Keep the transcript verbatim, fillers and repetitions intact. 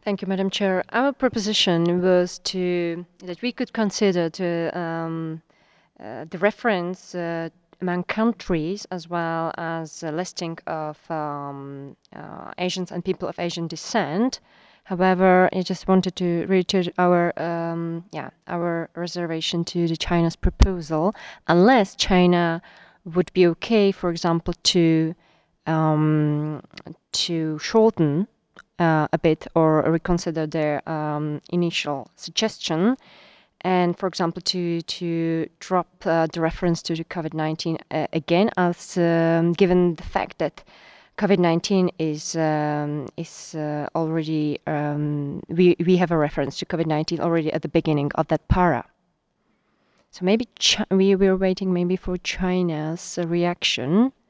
Thank you, Madam Chair. Our proposition was to that we could consider to um, uh, the reference uh, among countries as well as a listing of um, uh, Asians and people of Asian descent. However, I just wanted to reiterate our um, yeah our reservation to the China's proposal, unless China would be okay, for example, to um, to shorten uh, a bit or reconsider their um, initial suggestion, and for example to to drop uh, the reference to the COVID nineteen uh, again, as um, given the fact that COVID nineteen is um, is uh, already um, we we have a reference to COVID nineteen already at the beginning of that para. So maybe Ch- we were waiting maybe for China's uh, reaction